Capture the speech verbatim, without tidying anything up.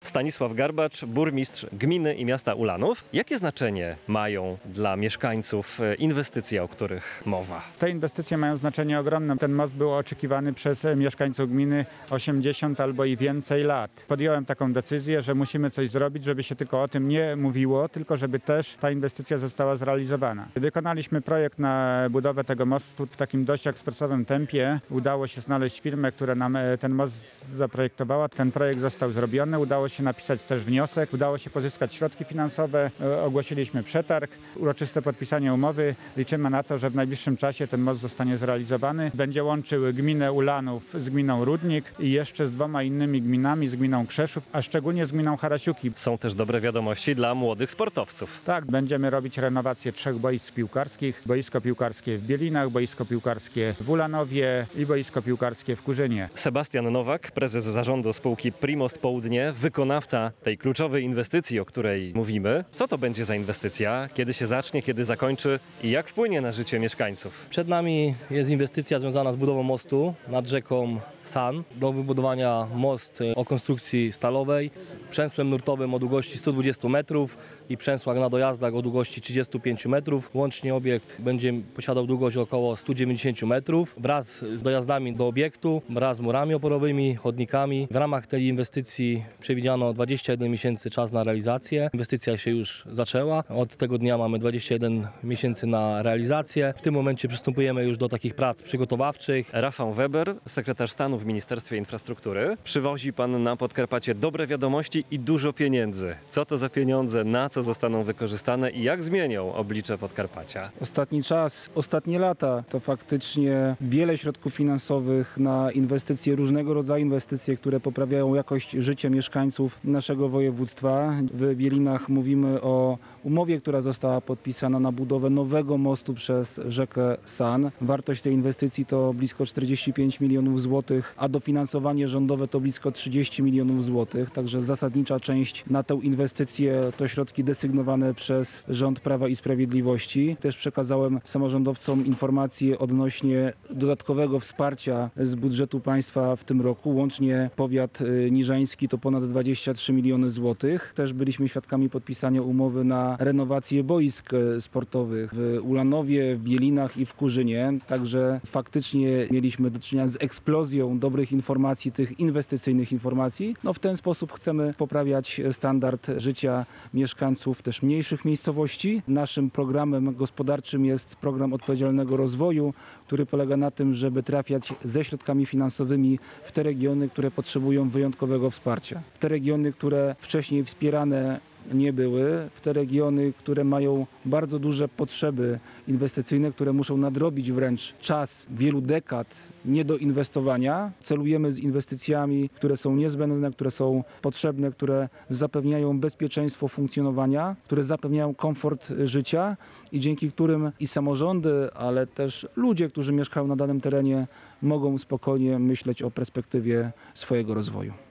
Stanisław Garbacz, burmistrz gminy i miasta Ulanów. Jakie znaczenie mają dla mieszkańców inwestycje, o których mowa? Te inwestycje mają znaczenie ogromne. Ten most był oczekiwany przez mieszkańców gminy osiemdziesiąt albo i więcej lat. Podjąłem taką decyzję, że musimy coś zrobić, żeby się tylko o tym nie mówiło, tylko żeby też ta inwestycja została zrealizowana. Wykonaliśmy projekt na budowę tego mostu w takim dość ekspresowym tempie. Udało się znaleźć firmę, która nam ten most zaprojektowała. Ten projekt został zrobiony. Udało się napisać też wniosek. Udało się pozyskać środki finansowe. Ogłosiliśmy przetarg. Uroczyste podpisanie umowy. Liczymy na to, że w najbliższym czasie ten most zostanie zrealizowany. Będzie łączył gminę Ulanów z gminą Rudnik i jeszcze z dwoma innymi gminami, z gminą Krzeszów, a szczególnie z gminą Harasiuki. Są też dobre wiadomości dla młodych sportowców. Tak, będziemy robić renowację trzech boisk piłkarskich. Boisko piłkarskie w Bielinach, boisko piłkarskie w Ulanowie i boisko piłkarskie w Kurzynie. Sebastian Nowak, prezes zarządu spółki Primost Południe, wykonawca tej kluczowej inwestycji, o której mówimy. Co to będzie za inwestycja? Kiedy się zacznie, kiedy zakończy i jak wpłynie na życie mieszkańców? Przed nami jest inwestycja związana z budową mostu nad rzeką San. Do wybudowania most o konstrukcji stalowej z przęsłem nurtowym o długości sto dwadzieścia metrów i przęsłach na dojazdach o długości trzydzieści pięć metrów. Łącznie obiekt będzie posiadał długość około sto dziewięćdziesiąt metrów wraz z dojazdami do obiektu, wraz z murami oporowymi, chodnikami. W ramach tej inwestycji przewidziano dwadzieścia jeden miesięcy czas na realizację. Inwestycja się już zaczęła. Od tego dnia mamy dwadzieścia jeden miesięcy na realizację. W tym momencie przystępujemy już do takich prac przygotowawczych. Rafał Weber, sekretarz stanu w Ministerstwie Infrastruktury. Przywozi pan na Podkarpacie dobre wiadomości i dużo pieniędzy. Co to za pieniądze, na co zostaną wykorzystane i jak zmienią oblicze Podkarpacia? Ostatni czas, ostatnie lata to faktycznie wiele środków finansowych na inwestycje, różnego rodzaju inwestycje, które poprawiają jakość życia mieszkańców naszego województwa. W Bielinach mówimy o umowie, która została podpisana na budowę nowego mostu przez rzekę San. Wartość tej inwestycji to blisko czterdzieści pięć milionów złotych, a dofinansowanie rządowe to blisko trzydzieści milionów złotych. Także zasadnicza część na tę inwestycję to środki desygnowane przez rząd Prawa i Sprawiedliwości. Też przekazałem samorządowcom informacje odnośnie dodatkowego wsparcia z budżetu państwa w tym roku. Łącznie powiat niżański to ponad dwadzieścia trzy miliony złotych. Też byliśmy świadkami podpisania umowy na renowację boisk sportowych w Ulanowie, w Bielinach i w Kurzynie. Także faktycznie mieliśmy do czynienia z eksplozją dobrych informacji, tych inwestycyjnych informacji. No w ten sposób chcemy poprawiać standard życia mieszkańców też mniejszych miejscowości. Naszym programem gospodarczym jest program odpowiedzialnego rozwoju, który polega na tym, żeby trafiać ze środkami finansowymi w te regiony, które potrzebują wyjątkowego wsparcia. W te regiony, które wcześniej wspierane nie były, w te regiony, które mają bardzo duże potrzeby inwestycyjne, które muszą nadrobić wręcz czas wielu dekad niedoinwestowania. Celujemy z inwestycjami, które są niezbędne, które są potrzebne, które zapewniają bezpieczeństwo funkcjonowania, które zapewniają komfort życia i dzięki którym i samorządy, ale też ludzie, którzy mieszkają na danym terenie, mogą spokojnie myśleć o perspektywie swojego rozwoju.